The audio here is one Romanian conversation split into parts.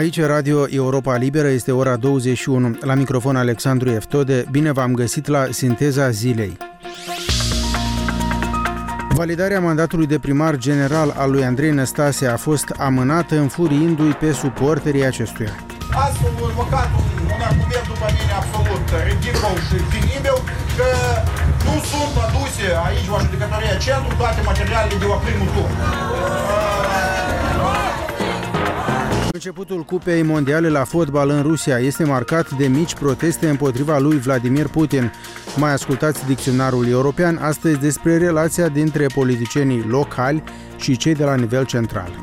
Aici Radio Europa Liberă, este ora 21. La microfon Alexandru Eftode. Bine v-am găsit la Sinteza Zilei. Validarea mandatului de primar general al lui Andrei Năstase a fost amânată, înfuriindu-i pe suporterii acestuia. Ați invocat un argument după mine absolut ridicol și penibil că nu sunt aduse aici la judecătoria centru toate materialele de la primul tur. Începutul Cupei Mondiale la fotbal în Rusia este marcat de mici proteste împotriva lui Vladimir Putin. Mai ascultați dicționarul european astăzi despre relația dintre politicienii locali și cei de la nivel central.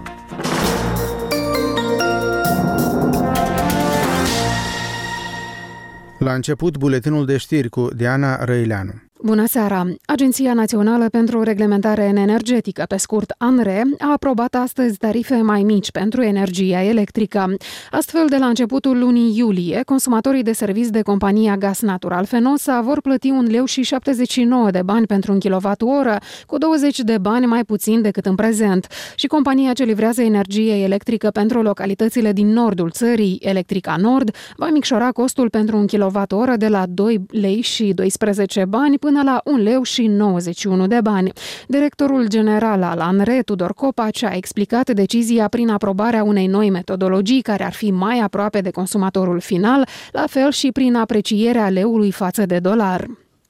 La început, buletinul de știri cu Diana Răileanu. Bună seara! Agenția Națională pentru Reglementare Energetică, pe scurt ANRE, a aprobat astăzi tarife mai mici pentru energia electrică. Astfel, de la începutul lunii iulie, consumatorii de servici de compania Gas Natural Fenosa vor plăti 1,79 lei de bani pentru un kWh, cu 20 de bani mai puțin decât în prezent. Și compania ce livrează energie electrică pentru localitățile din nordul țării, Electrica Nord, va micșora costul pentru un kWh de la 2 lei și 12 bani până la 1 leu și 91 de bani. Directorul general al ANRE, Tudor Copaci, a explicat decizia prin aprobarea unei noi metodologii care ar fi mai aproape de consumatorul final, la fel și prin aprecierea leului față de dolar.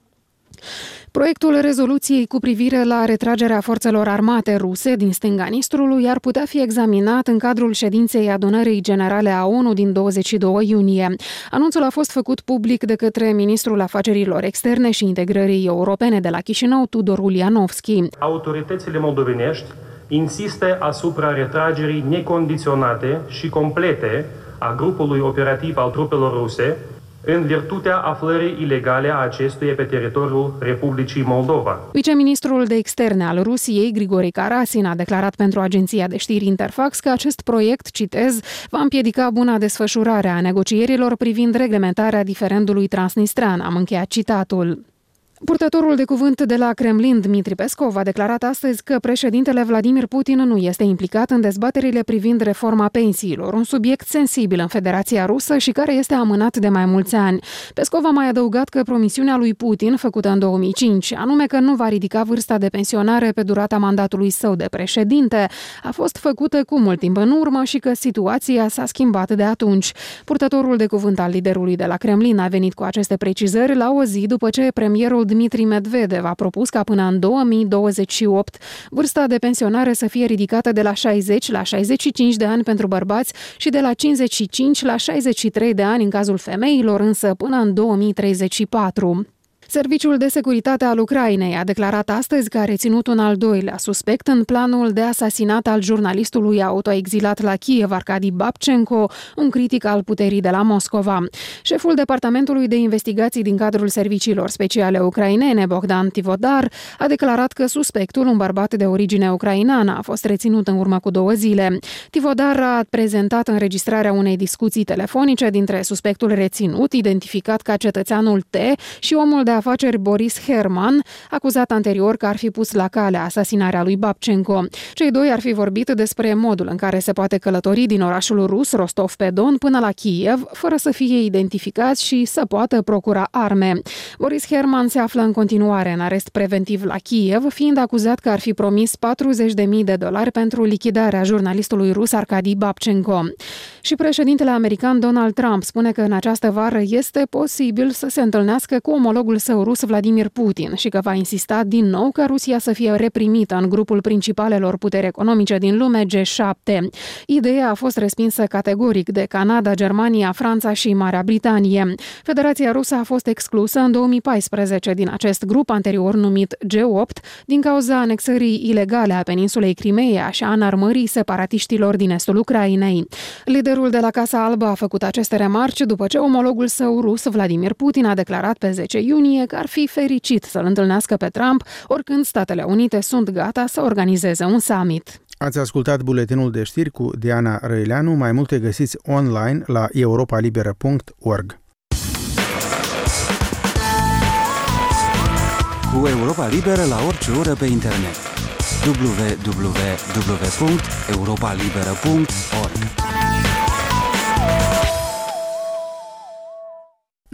Proiectul rezoluției cu privire la retragerea forțelor armate ruse din stânga Nistrului ar putea fi examinat în cadrul ședinței Adunării Generale a ONU din 22 iunie. Anunțul a fost făcut public de către ministrul afacerilor externe și integrării europene de la Chișinău, Tudor Ulianovski. Autoritățile moldovenești insistă asupra retragerii necondiționate și complete a grupului operativ al trupelor ruse, în virtutea aflării ilegale a acestuia pe teritoriul Republicii Moldova. Viceministrul de externe al Rusiei, Grigori Karasin, a declarat pentru agenția de știri Interfax că acest proiect, citez, va împiedica buna desfășurare a negocierilor privind reglementarea diferendului transnistrean. Am încheiat citatul. Purtătorul de cuvânt de la Kremlin, Dmitri Peskov, a declarat astăzi că președintele Vladimir Putin nu este implicat în dezbaterile privind reforma pensiilor, un subiect sensibil în Federația Rusă și care este amânat de mai mulți ani. Peskov a mai adăugat că promisiunea lui Putin, făcută în 2005, anume că nu va ridica vârsta de pensionare pe durata mandatului său de președinte, a fost făcută cu mult timp în urmă și că situația s-a schimbat de atunci. Purtătorul de cuvânt al liderului de la Kremlin a venit cu aceste precizări la o zi după ce premierul Dmitri Medvedev a propus ca până în 2028 vârsta de pensionare să fie ridicată de la 60 la 65 de ani pentru bărbați și de la 55 la 63 de ani în cazul femeilor, însă până în 2034. Serviciul de securitate al Ucrainei a declarat astăzi că a reținut un al doilea suspect în planul de asasinat al jurnalistului autoexilat la Kiev, Arkadi Babchenko, un critic al puterii de la Moscova. Șeful Departamentului de Investigații din cadrul serviciilor speciale ucrainene, Bogdan Tivodar, a declarat că suspectul, un bărbat de origine ucraineană, a fost reținut în urmă cu 2 zile. Tivodar a prezentat înregistrarea unei discuții telefonice dintre suspectul reținut, identificat ca cetățeanul T, și omul de afaceri Boris Herman, acuzat anterior că ar fi pus la cale asasinarea lui Babchenko. Cei doi ar fi vorbit despre modul în care se poate călători din orașul rus Rostov-pe-Don până la Kiev, fără să fie identificați și să poată procura arme. Boris Herman se află în continuare în arest preventiv la Kiev, fiind acuzat că ar fi promis $40.000 pentru lichidarea jurnalistului rus Arkadi Babchenko. Și președintele american Donald Trump spune că în această vară este posibil să se întâlnească cu omologul său rus Vladimir Putin și că va insista din nou ca Rusia să fie reprimită în grupul principalelor puteri economice din lume, G7. Ideea a fost respinsă categoric de Canada, Germania, Franța și Marea Britanie. Federația Rusă a fost exclusă în 2014 din acest grup anterior numit G8 din cauza anexării ilegale a peninsulei Crimeea și a înarmării separatiștilor din estul Ucrainei. Liderul de la Casa Albă a făcut aceste remarci după ce omologul său rus Vladimir Putin a declarat pe 10 iunie că ar fi fericit să-l întâlnească pe Trump oricând Statele Unite sunt gata să organizeze un summit. Ați ascultat buletinul de știri cu Diana Răileanu. Mai multe găsiți online la europalibera.org. Cu Europa Liberă la orice oră pe internet. www.europalibera.org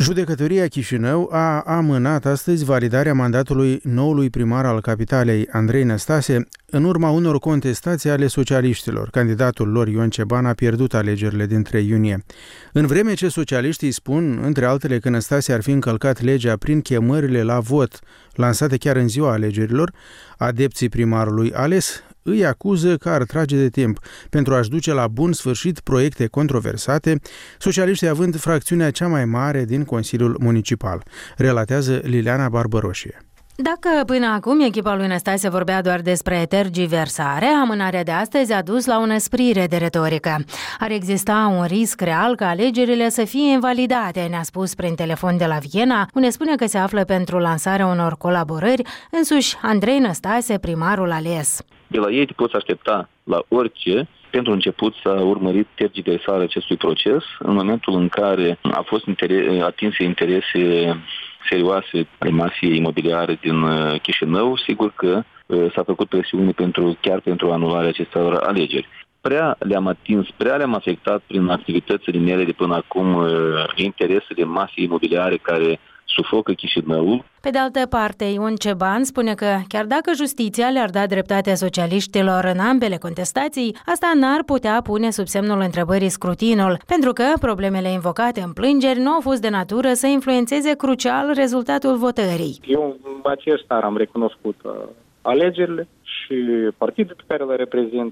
Judecătoria Chișinău a amânat astăzi validarea mandatului noului primar al capitalei, Andrei Năstase, în urma unor contestații ale socialiștilor. Candidatul lor, Ion Ceban, a pierdut alegerile din 3 iunie. În vreme ce socialiștii spun, între altele, că Năstase ar fi încălcat legea prin chemările la vot lansate chiar în ziua alegerilor, adepții primarului ales îi acuză că ar trage de timp pentru a-și duce la bun sfârșit proiecte controversate, socialiștii având fracțiunea cea mai mare din Consiliul Municipal, relatează Liliana Barbăroșie. Dacă până acum echipa lui Năstase vorbea doar despre tergiversare, amânarea de astăzi a dus la o năsprire de retorică. Ar exista un risc real ca alegerile să fie invalidate, ne-a spus prin telefon de la Viena, unde spune că se află pentru lansarea unor colaborări însuși Andrei Năstase, primarul ales. De la ei te poți aștepta la orice. Pentru început s-a urmărit tergiversarea acestui proces în momentul în care a fost atinse interese serioase ale mafiei imobiliare din Chișinău. Sigur că s-a făcut presiune chiar pentru anularea acestor alegeri. Prea le-am atins, prea le-am afectat prin activitățile mele de până acum interesele mafiei imobiliare care sufocă Chișinăul. Pe de altă parte, Ion Ceban spune că chiar dacă justiția le-ar da dreptatea socialiștilor în ambele contestații, asta n-ar putea pune sub semnul întrebării scrutinul, pentru că problemele invocate în plângeri nu au fost de natură să influențeze crucial rezultatul votării. Eu în acesta am recunoscut alegerile și partidul pe care le reprezint.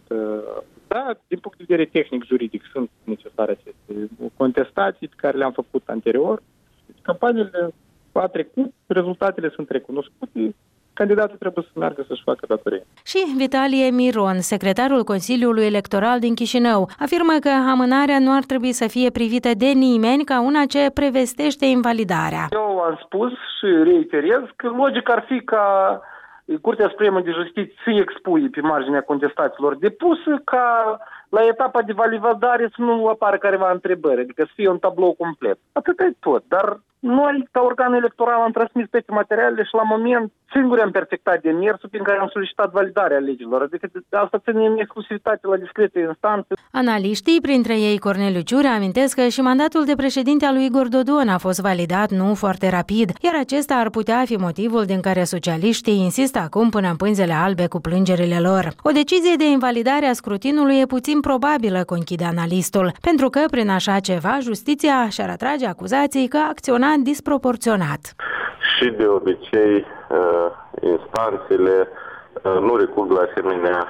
Da, din punct de vedere tehnic-juridic sunt necesare aceste contestații pe care le-am făcut anterior. Campaniile a trecut, rezultatele sunt recunoscute, candidatul trebuie să meargă să-și facă datoria. Și Vitalie Miron, secretarul Consiliului Electoral din Chișinău, afirmă că amânarea nu ar trebui să fie privită de nimeni ca una ce prevestește invalidarea. Eu am spus și reiterez că logic ar fi ca Curtea Supremă de Justiție să expui pe marginea contestațiilor depuse ca la etapa de validare să nu apară careva întrebări, adică să fie un tablou complet. Atât e tot, dar noi, ca organ electoral, am transmis toate materialele și la moment singuri am perfectat demersul prin care am solicitat validarea legilor, adică asta ține în exclusivitate la discrete instanțe. Analiștii, printre ei Corneliu Ciurea, amintesc că și mandatul de președinte al lui Igor Dodon a fost validat nu foarte rapid, iar acesta ar putea fi motivul din care socialiștii insistă acum până în pânzele albe cu plângerile lor. O decizie de invalidare a scrutinului e puțin probabilă, conchide analistul, pentru că prin așa ceva justiția și-ar atrage acuzații că a acționat disproporționat. Și de obicei instanțele nu recurg la asemenea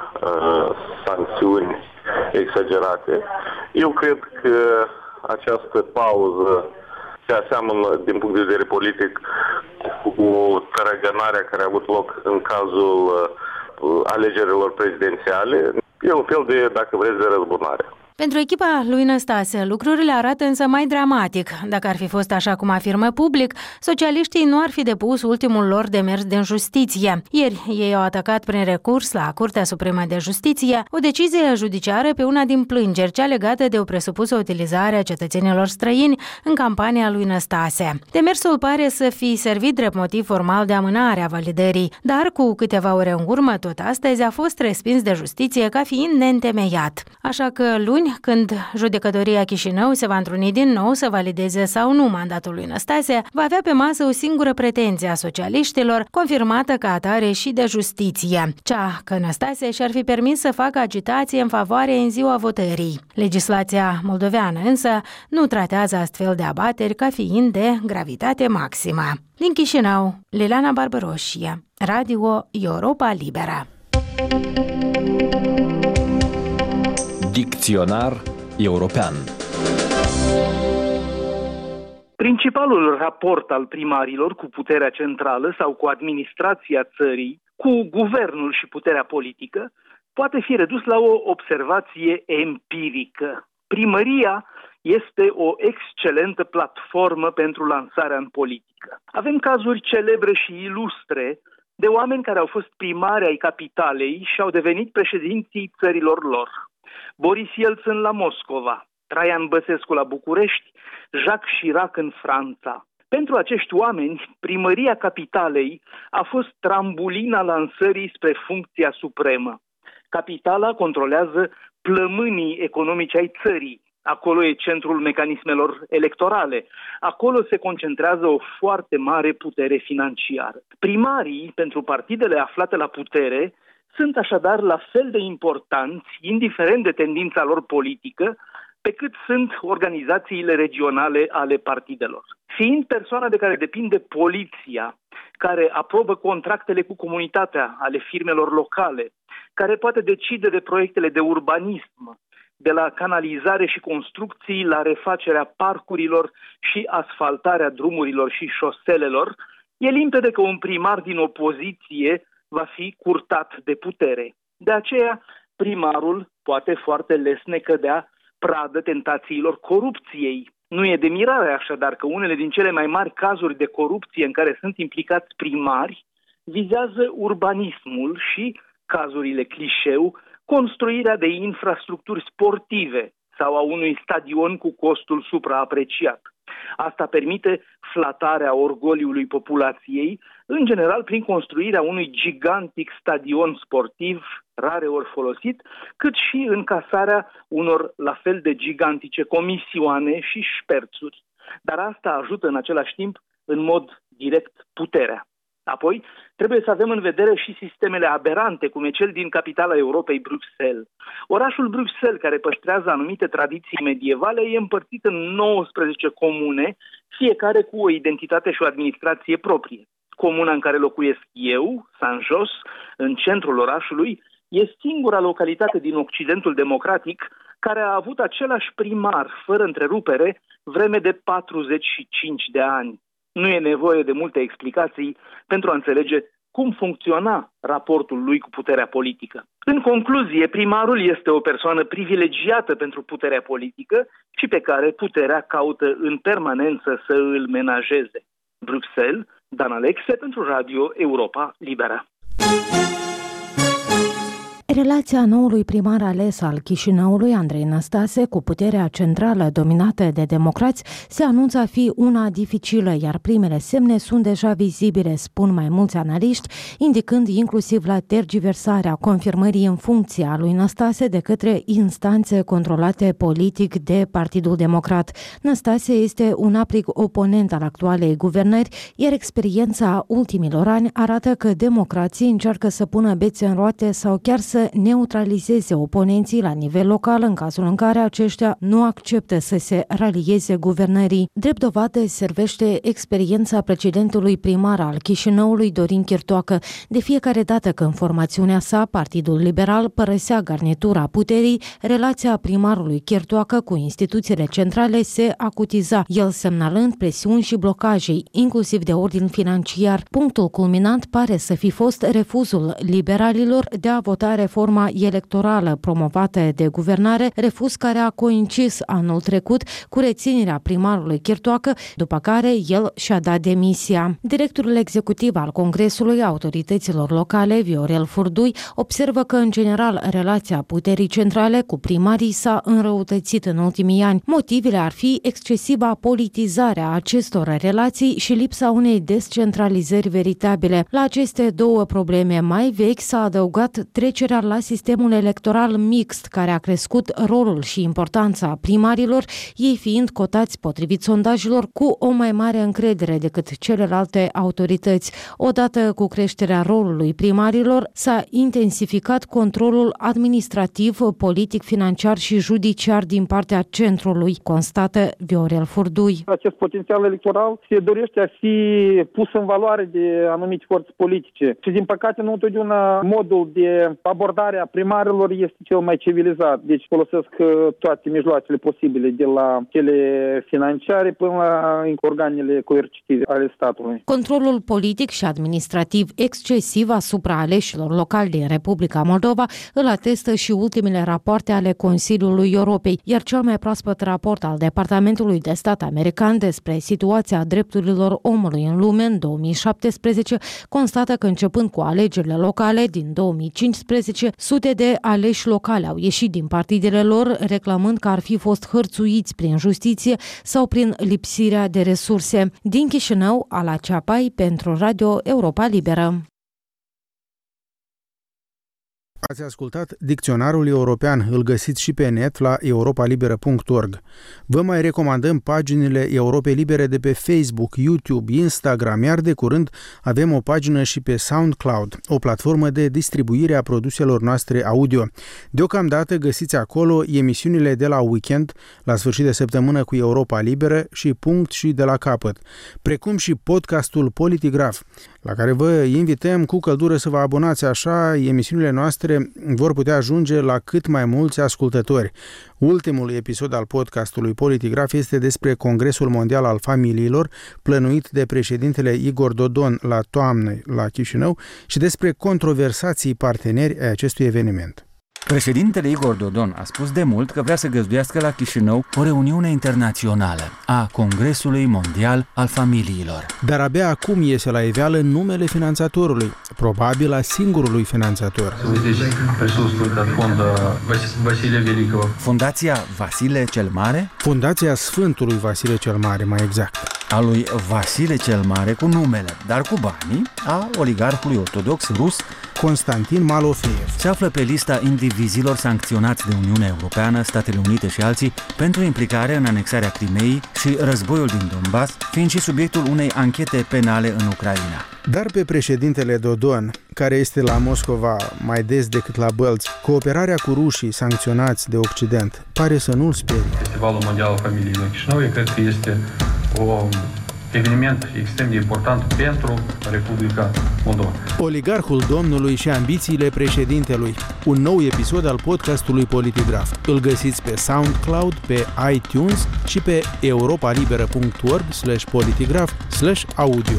sancțiuni exagerate. Eu cred că această pauză se aseamănă din punct de vedere politic cu tărăgănarea care a avut loc în cazul alegerilor prezidențiale. E un fel de, dacă vreți, de răzbunare. Pentru echipa lui Năstase, lucrurile arată însă mai dramatic. Dacă ar fi fost așa cum afirmă public, socialiștii nu ar fi depus ultimul lor demers din justiție. Ieri, ei au atacat prin recurs la Curtea Supremă de Justiție o decizie judiciară pe una din plângeri, cea legată de o presupusă utilizare a cetățenilor străini în campania lui Năstase. Demersul pare să fi servit drept motiv formal de amânare a validării, dar cu câteva ore în urmă, tot astăzi, a fost respins de justiție ca fiind neîntemeiat. Așa că luni, când judecătoria Chișinău se va întruni din nou să valideze sau nu mandatul lui Năstase, va avea pe masă o singură pretenție a socialiștilor, confirmată ca atare și de justiție, cea că Năstase și-ar fi permis să facă agitație în favoare în ziua votării. Legislația moldoveană însă nu tratează astfel de abateri ca fiind de gravitate maximă. Din Chișinău, Liliana Barbăroșie, Radio Europa Liberă. Dicționar european. Principalul raport al primarilor cu puterea centrală sau cu administrația țării, cu guvernul și puterea politică, poate fi redus la o observație empirică. Primăria este o excelentă platformă pentru lansarea în politică. Avem cazuri celebre și ilustre de oameni care au fost primari ai capitalei și au devenit președinții țărilor lor. Boris Yeltsin la Moscova, Traian Băsescu la București, Jacques Chirac în Franța. Pentru acești oameni, primăria capitalei a fost trambulina lansării spre funcția supremă. Capitala controlează plămânii economici ai țării, Acolo e centrul mecanismelor electorale. Acolo se concentrează o foarte mare putere financiară. Primarii pentru partidele aflate la putere sunt așadar la fel de importanți, indiferent de tendința lor politică, pe cât sunt organizațiile regionale ale partidelor. Fiind persoana de care depinde poliția, care aprobă contractele cu comunitatea ale firmelor locale, care poate decide de proiectele de urbanism, de la canalizare și construcții la refacerea parcurilor și asfaltarea drumurilor și șoselelor, e limpede că un primar din opoziție va fi curtat de putere. De aceea, primarul poate foarte lesne cădea pradă tentațiilor corupției. Nu e de mirare așadar că unele din cele mai mari cazuri de corupție în care sunt implicați primari vizează urbanismul și, cazurile clișeu, construirea de infrastructuri sportive sau a unui stadion cu costul supraapreciat. Asta permite flatarea orgoliului populației, în general prin construirea unui gigantic stadion sportiv, rareori folosit, cât și încasarea unor la fel de gigantice comisioane și șperțuri. Dar asta ajută în același timp, în mod direct, puterea. Apoi, trebuie să avem în vedere și sistemele aberante, cum e cel din capitala Europei, Bruxelles. Orașul Bruxelles, care păstrează anumite tradiții medievale, e împărțit în 19 comune, fiecare cu o identitate și o administrație proprie. Comuna în care locuiesc eu, Saint-Jos, în centrul orașului, e singura localitate din Occidentul democratic care a avut același primar, fără întrerupere, vreme de 45 de ani. Nu e nevoie de multe explicații pentru a înțelege cum funcționa raportul lui cu puterea politică. În concluzie, primarul este o persoană privilegiată pentru puterea politică și pe care puterea caută în permanență să îl menajeze. Bruxelles, Dan Alexe pentru Radio Europa Liberă. Relația noului primar ales al Chișinăului, Andrei Năstase, cu puterea centrală dominată de democrați, se anunță a fi una dificilă, iar primele semne sunt deja vizibile, spun mai mulți analiști, indicând inclusiv la tergiversarea confirmării în funcția lui Năstase de către instanțe controlate politic de Partidul Democrat. Năstase este un aprig oponent al actualei guvernări, iar experiența ultimilor ani arată că democrații încearcă să pună bețe în roate sau chiar să neutralizeze oponenții la nivel local în cazul în care aceștia nu acceptă să se ralieze guvernării. Drept dovadă servește experiența precedentului primar al Chișinăului, Dorin Chirtoacă. De fiecare dată când formațiunea sa, Partidul Liberal, părăsea garnitura puterii, relația primarului Chirtoacă cu instituțiile centrale se acutiza, el semnalând presiuni și blocaje, inclusiv de ordin financiar. Punctul culminant pare să fi fost refuzul liberalilor de a vota reforma electorală promovată de guvernare, refuz care a coincis anul trecut cu reținerea primarului Chirtoacă, după care el și-a dat demisia. Directorul executiv al Congresului Autorităților Locale, Viorel Furdui, observă că, în general, relația puterii centrale cu primarii s-a înrăutățit în ultimii ani. Motivele ar fi excesiva politizare a acestor relații și lipsa unei descentralizări veritabile. La aceste două probleme mai vechi s-a adăugat trecerea la sistemul electoral mixt, care a crescut rolul și importanța primarilor, ei fiind cotați potrivit sondajelor cu o mai mare încredere decât celelalte autorități. Odată cu creșterea rolului primarilor, s-a intensificat controlul administrativ, politic, financiar și judiciar din partea centrului, constată Viorel Furdui. Acest potențial electoral se dorește a fi pus în valoare de anumite forțe politice și, din păcate, nu întotdeauna modul de abordarea primarilor este cel mai civilizat. Deci folosesc toate mijloacele posibile, de la cele financiare până la organele coercitive ale statului. Controlul politic și administrativ excesiv asupra aleșilor locali din Republica Moldova îl atestă și ultimele rapoarte ale Consiliului Europei, iar cel mai proaspăt raport al Departamentului de Stat american despre situația drepturilor omului în lume în 2017 constată că, începând cu alegerile locale din 2015, sute de aleși locali au ieșit din partidele lor, reclamând că ar fi fost hărțuiți prin justiție sau prin lipsirea de resurse. Din Chișinău, Ala Ceapai pentru Radio Europa Liberă. Ați ascultat Dicționarul European, îl găsiți și pe net la europalibera.org. Vă mai recomandăm paginile Europei Libere de pe Facebook, YouTube, Instagram, iar de curând avem o pagină și pe SoundCloud, o platformă de distribuire a produselor noastre audio. Deocamdată găsiți acolo emisiunile de la weekend, la sfârșit de săptămână cu Europa Liberă și Punct și de la capăt, precum și podcastul Politigraf, la care vă invităm cu căldură să vă abonați, așa emisiunile noastre vor putea ajunge la cât mai mulți ascultători. Ultimul episod al podcastului Politigraf este despre Congresul Mondial al Familiilor, plănuit de președintele Igor Dodon la toamnă la Chișinău, și despre controversații parteneri ai acestui eveniment. Președintele Igor Dodon a spus de mult că vrea să găzduiască la Chișinău o reuniune internațională a Congresului Mondial al Familiilor. Dar abia acum iese la iveală numele finanțatorului, probabil a singurului finanțator. Fundația Vasile cel Mare? Fundația Sfântului Vasile cel Mare, mai exact. A lui Vasile cel Mare cu numele, dar cu banii, a oligarhului ortodox rus Constantin Malofeev. Se află pe lista indivizilor sancționați de Uniunea Europeană, Statele Unite și alții pentru implicare în anexarea Crimeei și războiul din Donbass, fiind și subiectul unei anchete penale în Ucraina. Dar pe președintele Dodon, care este la Moscova mai des decât la Bălți, cooperarea cu rușii sancționați de Occident pare să nu-l sperie. Festivalul Mondial al Familiei la Chișinău, cred că este o eveniment extrem de important pentru Republica Moldova. Oligarhul domnului și ambițiile președintelui. Un nou episod al podcastului Politigraf. Îl găsiți pe SoundCloud, pe iTunes și pe europalibera.org/politigraf/audio.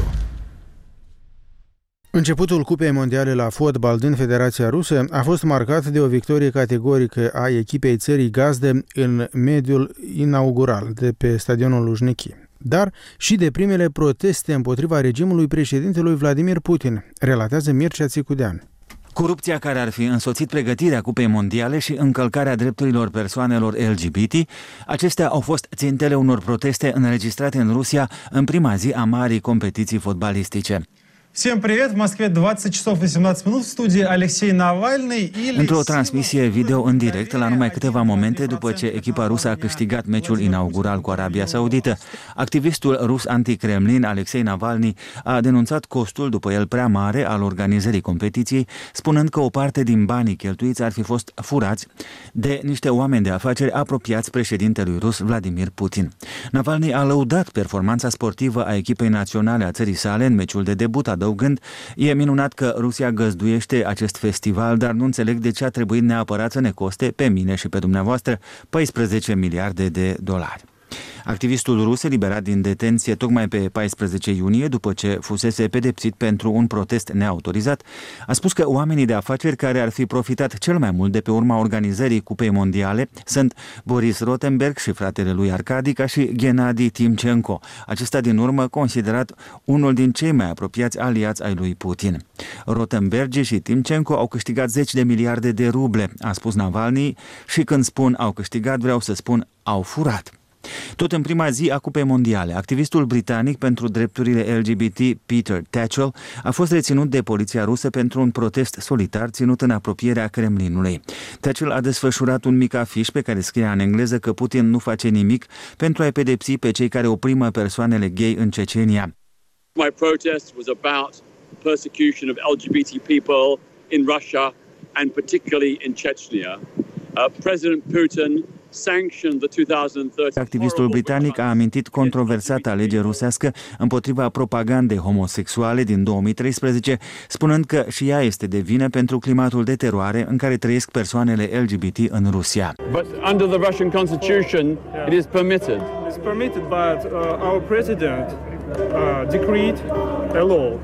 Începutul Cupei Mondiale la fotbal din Federația Rusă a fost marcat de o victorie categorică a echipei țării gazdă în mediul inaugural de pe stadionul Lujniki, dar și de primele proteste împotriva regimului președintelui Vladimir Putin, relatează Mircea Țicudean. Corupția care ar fi însoțit pregătirea Cupei Mondiale și încălcarea drepturilor persoanelor LGBT, acestea au fost țintele unor proteste înregistrate în Rusia în prima zi a marii competiții fotbalistice. Всем привет! В Москве 20 часов и 17 minut, в студии Alexei Navalny. Într-o transmisie video în direct, la numai câteva momente după ce echipa rusă a câștigat meciul inaugural cu Arabia Saudită, activistul rus anti-Kremlin Alexei Navalny a denunțat costul, după el prea mare, al organizării competiției, spunând că o parte din banii cheltuiți ar fi fost furați de niște oameni de afaceri apropiați președintelui rus Vladimir Putin. Navalny a lăudat performanța sportivă a echipei naționale a țării sale în meciul de debut, adăugând: "E minunat că Rusia găzduiește acest festival, dar nu înțeleg de ce a trebuit neapărat să ne coste, pe mine și pe dumneavoastră, 14 miliarde de dolari." Activistul rus, eliberat din detenție tocmai pe 14 iunie, după ce fusese pedepsit pentru un protest neautorizat, a spus că oamenii de afaceri care ar fi profitat cel mai mult de pe urma organizării Cupei Mondiale sunt Boris Rotenberg și fratele lui Arkadi, ca și Gennady Timchenko, acesta din urmă considerat unul din cei mai apropiați aliați ai lui Putin. Rotenberg și Timchenko au câștigat 10 de miliarde de ruble, a spus Navalny, și când spun au câștigat, vreau să spun au furat. Tot în prima zi a Cupei Mondiale, activistul britanic pentru drepturile LGBT Peter Tatchell a fost reținut de poliția rusă pentru un protest solitar ținut în apropierea Kremlinului. Tatchell a desfășurat un mic afiș pe care scria în engleză că Putin nu face nimic pentru a-i pedepsi pe cei care oprimă persoanele gay în Cecenia. My protest was about persecution of LGBT people in Russia and particularly in Chechnya. President Putin sanctioned the 2013. Activistul britanic a amintit controversata lege rusească împotriva propagandei homosexuale din 2013, spunând că și ea este de vină pentru climatul de teroare în care trăiesc persoanele LGBT în Rusia. But under the Russian constitution, it is permitted. It's permitted, but our president decreed a law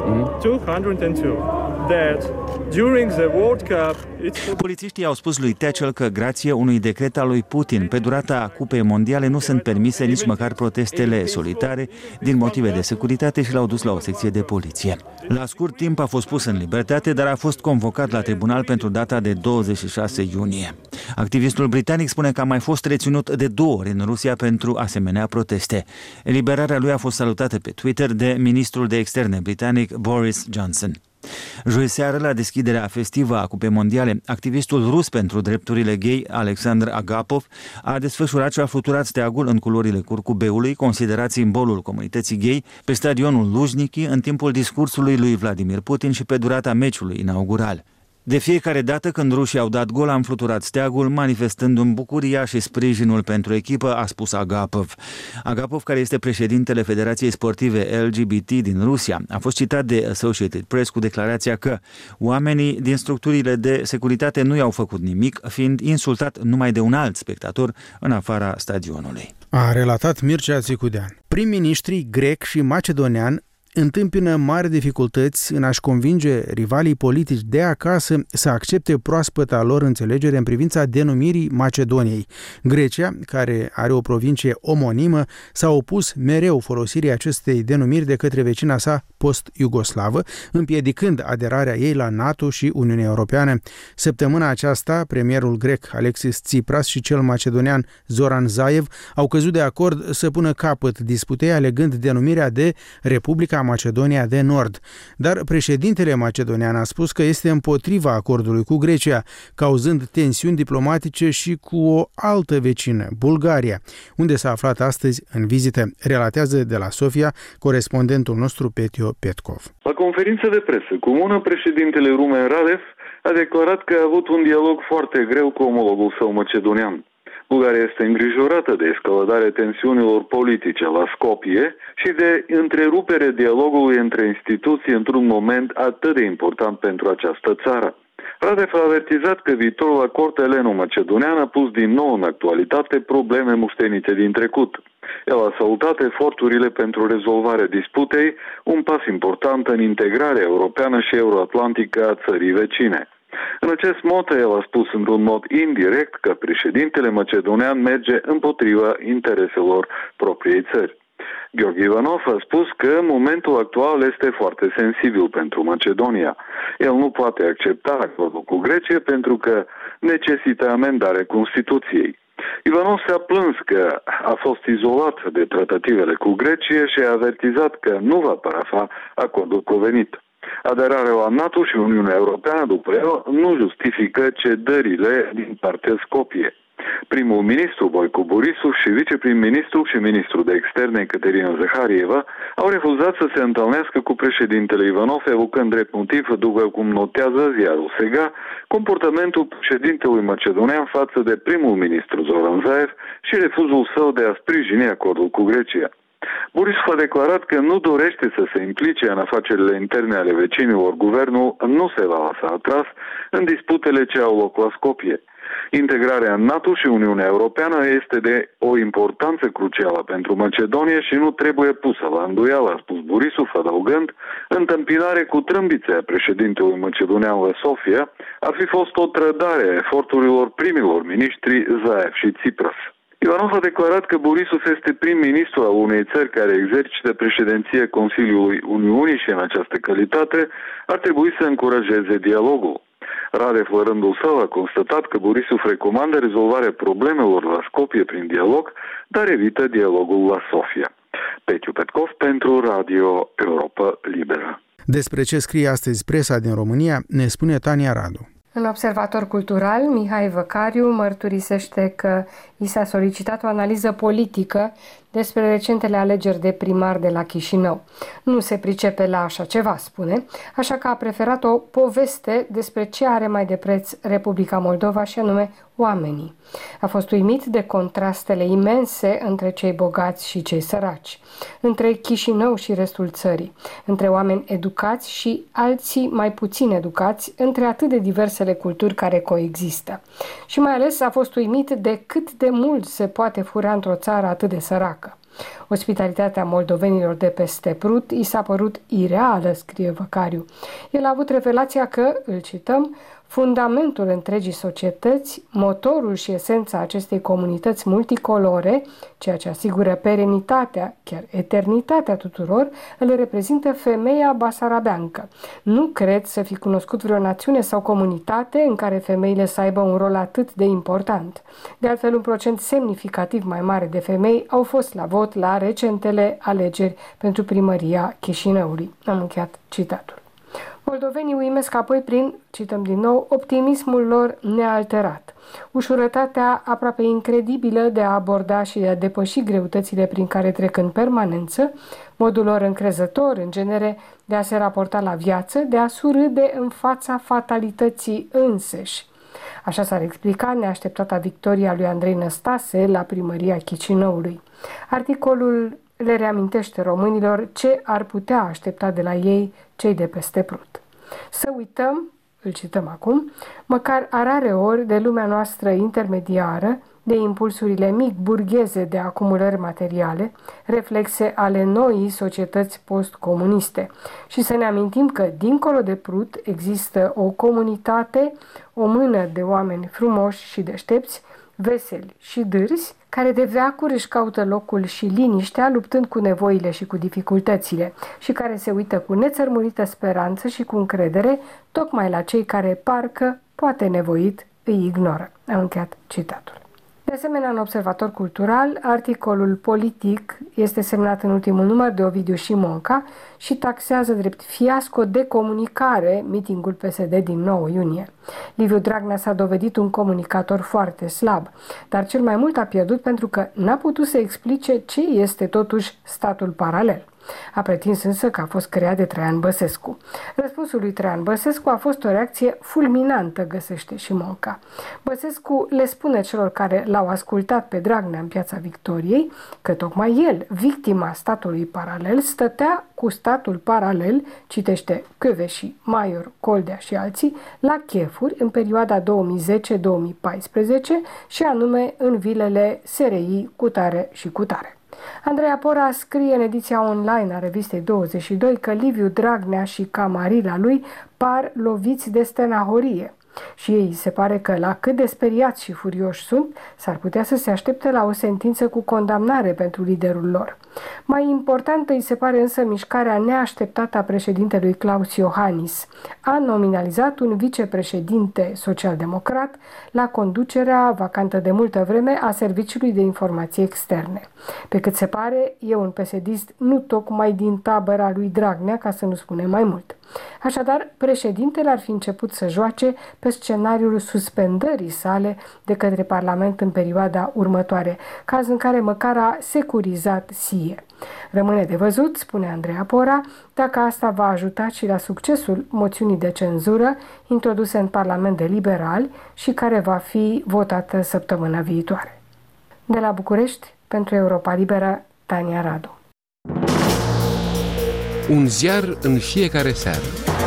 202 that during the World Cup. Polițiștii au spus lui Tatchell că, grație unui decret al lui Putin, pe durata Cupei Mondiale nu sunt permise nici măcar protestele solitare din motive de securitate și l-au dus la o secție de poliție. La scurt timp a fost pus în libertate, dar a fost convocat la tribunal pentru data de 26 iunie. Activistul britanic spune că a mai fost reținut de 2 ori în Rusia pentru asemenea proteste. Eliberarea lui a fost salutată pe Twitter de ministrul de externe britanic Boris Johnson. Joi seară, la deschiderea festivă a Cupei Mondiale, activistul rus pentru drepturile gay, Alexandr Agapov, a desfășurat și a fluturat steagul în culorile curcubeului, considerat simbolul comunității gay, pe stadionul Lujniki, în timpul discursului lui Vladimir Putin și pe durata meciului inaugural. De fiecare dată când rușii au dat gol, am fluturat steagul, manifestându-mi bucuria și sprijinul pentru echipă, a spus Agapov. Agapov, care este președintele Federației Sportive LGBT din Rusia, a fost citat de Associated Press cu declarația că oamenii din structurile de securitate nu i-au făcut nimic, fiind insultat numai de un alt spectator în afara stadionului. A relatat Mircea Țicudean. Prim-ministrii grec și macedonian întâmpină mari dificultăți în a-și convinge rivalii politici de acasă să accepte proaspăta lor înțelegere în privința denumirii Macedoniei. Grecia, care are o provincie omonimă, s-a opus mereu folosirii acestei denumiri de către vecina sa post-iugoslavă, împiedicând aderarea ei la NATO și Uniunea Europeană. Săptămâna aceasta, premierul grec Alexis Tsipras și cel macedonian Zoran Zaev au căzut de acord să pună capăt disputei, alegând denumirea de Republica Macedonia de Nord. Dar președintele macedonian a spus că este împotriva acordului cu Grecia, cauzând tensiuni diplomatice și cu o altă vecină, Bulgaria, unde s-a aflat astăzi în vizită. Relatează de la Sofia corespondentul nostru Petio Petkov. La conferință de presă comună, președintele Rumen Radev a declarat că a avut un dialog foarte greu cu omologul său macedonian. Bulgaria este îngrijorată de escaladarea tensiunilor politice la Skopje și de întrerupere dialogului între instituții într-un moment atât de important pentru această țară. Radev a avertizat că viitorul acord eleno-macedonian a pus din nou în actualitate probleme moștenite din trecut. El a salutat eforturile pentru rezolvarea disputei, un pas important în integrarea europeană și euroatlantică a țării vecine. În acest mod, el a spus într-un mod indirect că președintele macedonian merge împotriva intereselor propriei țări. Gheorghe Ivanov a spus că momentul actual este foarte sensibil pentru Macedonia. El nu poate accepta acordul cu Grecia pentru că necesită amendarea Constituției. Ivanov s-a plâns că a fost izolat de tratativele cu Grecia și a avertizat că nu va parafa acordul convenit. Aderarea la NATO și Uniunea Europeană, după el, nu justifică cedările din partea Skopje. Primul ministru Boico Borisov și viceprim-ministru și ministru de externe Caterina Zaharieva au refuzat să se întâlnească cu președintele Ivanov, evocând drept motiv, după cum notează ziarul Sega, comportamentul președintelui macedonian față de primul ministru Zoran Zaev și refuzul său de a sprijini acordul cu Grecia. Borisov a declarat că nu dorește să se implice în afacerile interne ale vecinilor. Guvernul nu se va lăsa atras în disputele ce au loc la Skopje. Integrarea în NATO și Uniunea Europeană este de o importanță crucială pentru Macedonia și nu trebuie pusă la îndoială, a spus Borisov, adăugând, întâmpinare cu trâmbițe a președintelui macedonian la Sofia ar fi fost o trădare a eforturilor primilor miniștri Zaev și Tsipras. Ivanov a declarat că Borisov este prim-ministru al unei țări care exercită președinția Consiliului Uniunii și în această calitate ar trebui să încurajeze dialogul. Radev, la rândul său, a constatat că Borisov recomandă rezolvarea problemelor la Skopje prin dialog, dar evită dialogul la Sofia. Petio Petkov pentru Radio Europa Liberă. Despre ce scrie astăzi presa din România ne spune Tania Radu. În Observator Cultural, Mihai Văcariu mărturisește că i s-a solicitat o analiză politică despre recentele alegeri de primar de la Chișinău. Nu se pricepe la așa ceva, spune, așa că a preferat o poveste despre ce are mai de preț Republica Moldova și anume oamenii. A fost uimit de contrastele imense între cei bogați și cei săraci, între Chișinău și restul țării, între oameni educați și alții mai puțin educați, între atât de diversele culturi care coexistă. Și mai ales a fost uimit de cât de mult se poate fura într-o țară atât de săracă. Ospitalitatea moldovenilor de peste Prut i s-a părut ireală, scrie Văcariu. El a avut revelația că, îl cităm, fundamentul întregii societăți, motorul și esența acestei comunități multicolore, ceea ce asigură perenitatea, chiar eternitatea tuturor, îl reprezintă femeia basarabeancă. Nu cred să fi cunoscut vreo națiune sau comunitate în care femeile să aibă un rol atât de important. De altfel, un procent semnificativ mai mare de femei au fost la vot la recentele alegeri pentru primăria Chișinăului. Am încheiat citatul. Moldovenii uimesc apoi prin, cităm din nou, optimismul lor nealterat, ușurătatea aproape incredibilă de a aborda și de a depăși greutățile prin care trec în permanență, modul lor încrezător, în genere, de a se raporta la viață, de a surâde în fața fatalității înseși. Așa s-ar explica neașteptata victoria lui Andrei Năstase la primăria Chișinăului. Articolul le reamintește românilor ce ar putea aștepta de la ei cei de peste Prut. Să uităm, îl cităm acum, măcar a rare ori de lumea noastră intermediară, de impulsurile mic-burgheze de acumulări materiale, reflexe ale noii societăți postcomuniste, și să ne amintim că, dincolo de Prut, există o comunitate, o mână de oameni frumoși și deștepți, veseli și dârzi, care de veacuri își caută locul și liniștea, luptând cu nevoile și cu dificultățile, și care se uită cu nețărmurită speranță și cu încredere tocmai la cei care parcă, poate nevoit, îi ignoră. Am încheiat citatul. De asemenea, în Observator Cultural, articolul politic este semnat în ultimul număr de Ovidiu Șimonca și taxează drept fiasco de comunicare mitingul PSD din 9 iunie. Liviu Dragnea s-a dovedit un comunicator foarte slab, dar cel mai mult a pierdut pentru că n-a putut să explice ce este totuși statul paralel. A pretins însă că a fost creat de Traian Băsescu. Răspunsul lui Traian Băsescu a fost o reacție fulminantă, găsește Șimonca. Băsescu le spune celor care l-au ascultat pe Dragnea în Piața Victoriei că tocmai el, victima statului paralel, stătea cu statul paralel, citește Căveși, Maior, Coldea și alții, la chefuri în perioada 2010-2014 și anume în vilele SRI cutare și cutare. Andreea Pora scrie în ediția online a revistei 22 că Liviu Dragnea și camarila lui par loviți de stenahorie și ei se pare că, la cât de speriați și furioși sunt, s-ar putea să se aștepte la o sentință cu condamnare pentru liderul lor. Mai importantă îi se pare însă mișcarea neașteptată a președintelui Klaus Iohannis. A nominalizat un vicepreședinte social-democrat la conducerea vacantă de multă vreme a Serviciului de Informații Externe. Pe cât se pare, e un PSD-ist nu tocmai din tabăra lui Dragnea, ca să nu spunem mai mult. Așadar, președintele ar fi început să joace pe scenariul suspendării sale de către Parlament în perioada următoare, caz în care măcar a securizat SIE. Rămâne de văzut, spune Andreea Pora, dacă asta va ajuta și la succesul moțiunii de cenzură introduse în Parlament de liberali și care va fi votată săptămâna viitoare. De la București, pentru Europa Liberă, Tania Radu. Un ziar în fiecare seară.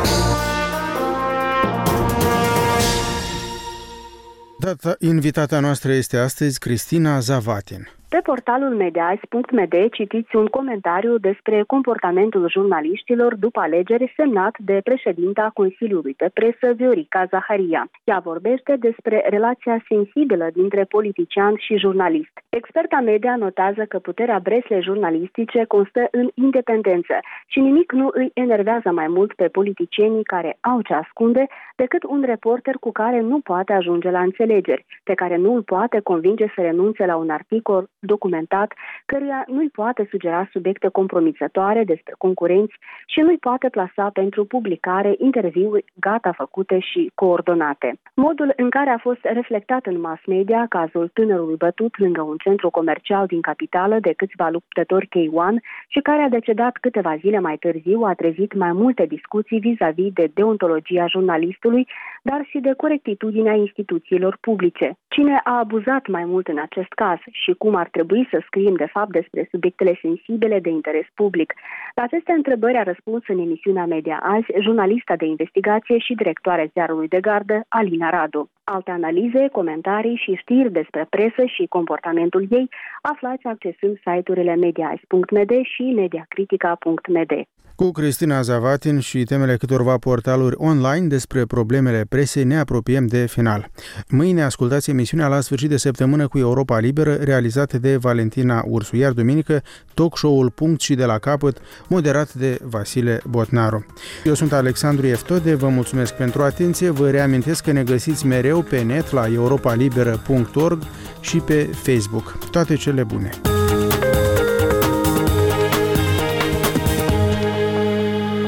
Invitata noastră este astăzi Cristina Zavatin. Pe portalul mediaazi.md citiți un comentariu despre comportamentul jurnaliștilor după alegeri semnat de președinta Consiliului de Presă, Viorica Zaharia. Ea vorbește despre relația sensibilă dintre politician și jurnalist. Experta media notează că puterea breslei jurnalistice constă în independență și nimic nu îi enervează mai mult pe politicienii care au ce ascunde decât un reporter cu care nu poate ajunge la înțelegeri, pe care nu îl poate convinge să renunțe la un articol documentat, căruia nu-i poate sugera subiecte compromițătoare despre concurenți și nu-i poate plasa pentru publicare interviuri gata făcute și coordonate. Modul în care a fost reflectat în mass media cazul tânărului bătut lângă un centru comercial din capitală de câțiva luptători K1 și care a decedat câteva zile mai târziu a trezit mai multe discuții vis-a-vis de deontologia jurnalistului, dar și de corectitudinea instituțiilor publice. Cine a abuzat mai mult în acest caz și cum ar trebui să scriem de fapt despre subiectele sensibile de interes public? La aceste întrebări a răspuns în emisiunea Media Azi jurnalista de investigație și directoarea ziarului de gardă, Alina Radu. Alte analize, comentarii și știri despre presă și comportamentul ei aflați accesând site-urile mediaazi.md și mediacritica.md. Cu Cristina Zavatin și temele câtorva portaluri online despre problemele presei ne apropiem de final. Mâine ascultați emisiunea La sfârșit de săptămână cu Europa Liberă, realizată de Valentina Ursu, iar duminică talk show-ul Punct și de la capăt, moderat de Vasile Botnaru. Eu sunt Alexandru Eftode, vă mulțumesc pentru atenție, vă reamintesc că ne găsiți mereu pe net la europalibera.org și pe Facebook. Toate cele bune!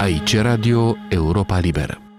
Aici Radio Europa Liberă.